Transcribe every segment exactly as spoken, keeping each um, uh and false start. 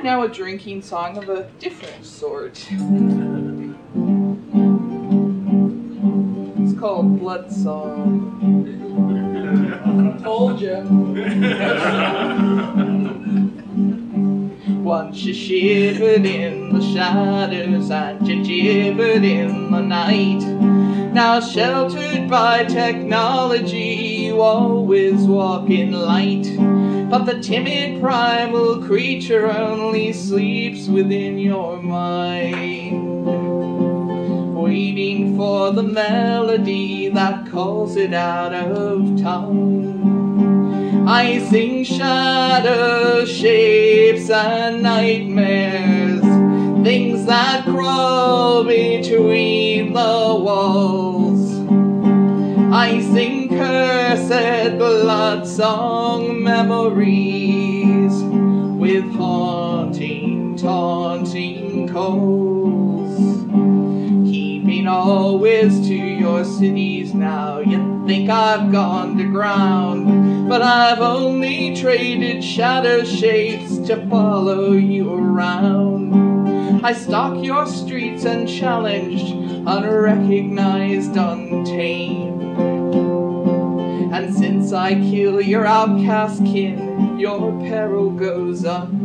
now a drinking song of a different sort. It's called Blood Song. Told ya. Once you shivered in the shadows and you gibbered in the night. Now sheltered by technology, you always walk in light. But the timid primal creature only sleeps within your mind, waiting for the melody that calls it out of time. I sing shadows, shapes, and nightmares, things that crawl between the walls. I sing cursed blood song memories with haunting, taunting calls. Keeping always to your cities now, you think I've gone to ground, but I've only traded shadow shapes to follow you around. I stalk your streets unchallenged, unrecognized, untamed. And since I kill your outcast kin, your peril goes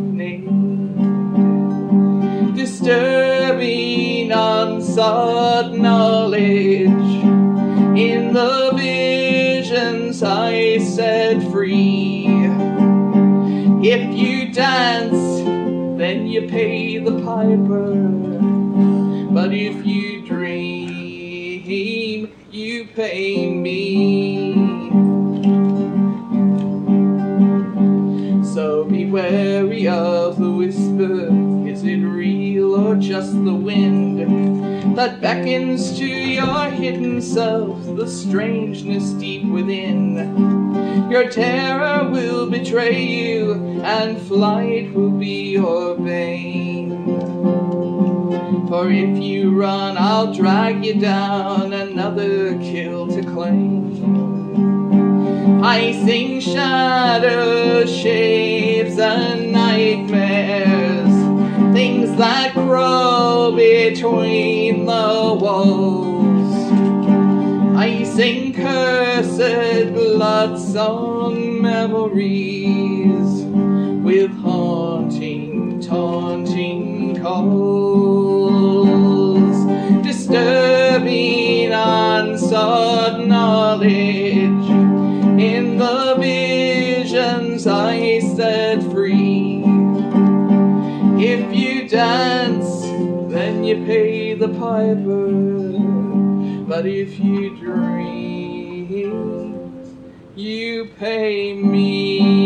unnamed. Disturbing unsought knowledge in the visions I set free. If you dance, then you pay the piper. But if you dream, you pay me. So be wary of the whisper. Is it real or just the wind that beckons to your hidden self, the strangeness deep within? Your terror will betray you, and flight will be your bane. For if you run, I'll drag you down, another kill to claim. I sing shadows, shapes, and nightmares, things that crawl between the walls. I sing cursed blood song memories with haunting, taunting calls. Disturbing unsought knowledge in the visions I set free. If you dance, then you pay the piper. But if you dream, you pay me.